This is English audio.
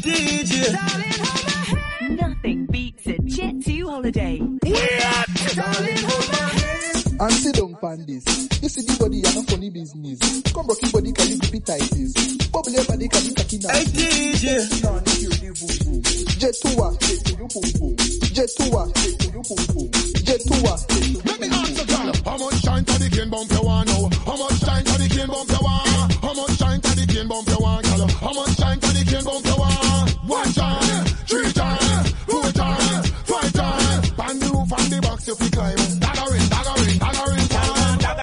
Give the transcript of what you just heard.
DJ. Nothing beats a Jet2 holiday. And sit down on this. You see the body and a funny business. Come rocky body can you repeat tighties. Bubble your body can you kakina. Hey DJ. Jet2, Jet2, Let me ask you, girl, how much shine to the cane bump you want now? How much shine to the cane bump you want? How much shine to the cane bump you want?